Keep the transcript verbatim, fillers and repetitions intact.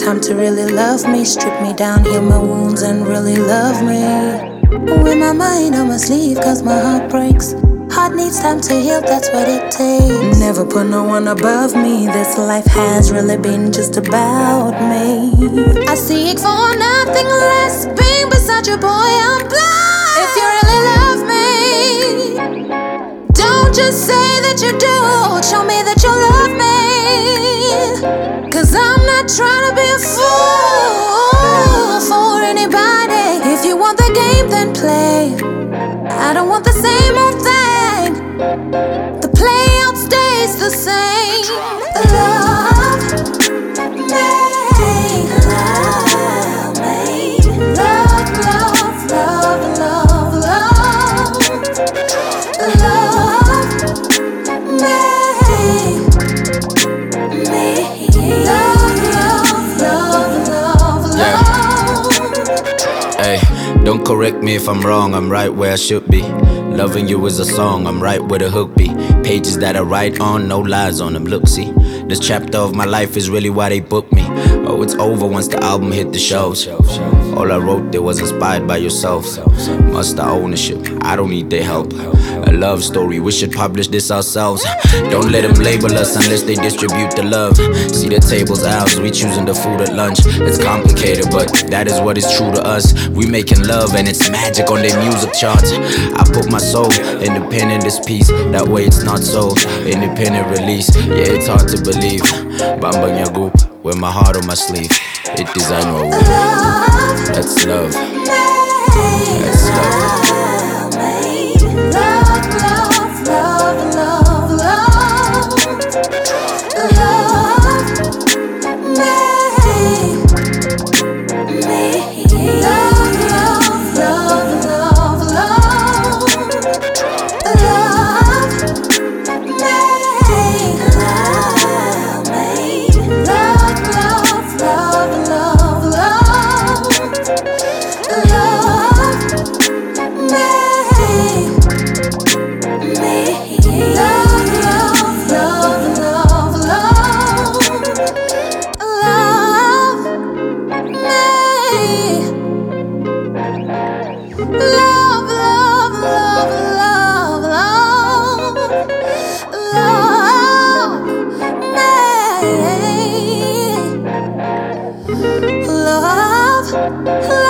time to really love me. Strip me down, heal my wounds, and really love me. With my mind on my sleeve, cause my heart breaks. Heart needs time to heal, that's what it takes. Never put no one above me. This life has really been just about me. I seek for nothing less. Being beside you, boy, I'm blind. If you really love me, don't just say that you do. Show me that you love me. Cause I'm not trying to be a fool for anybody. If you want the game, then play. I don't want the same old thing. The playout stays the same. Love me, love me, love, love, love, love, love, love me, me, love, love, love, love, love. Hey, don't correct me if I'm wrong, I'm right where I should be. Loving you is a song, I'm right where the hook be. Pages that I write on, no lies on them, look, see. This chapter of my life is really why they booked me. Oh, it's over once the album hit the shows. All I wrote there was inspired by yourself. Muster ownership, I don't need their help. A love story, we should publish this ourselves. Don't let them label us unless they distribute the love. See the tables ours, we choosing the food at lunch. It's complicated, but that is what is true to us. We making love and it's magic on their music charts. I put my soul in the pen in this piece. That way it's not so independent release. Yeah, it's hard to believe. Bambang Yagup, with my heart on my sleeve. It design what we. That's love. That's love. Love, love, love, love, love, love me. Love, love.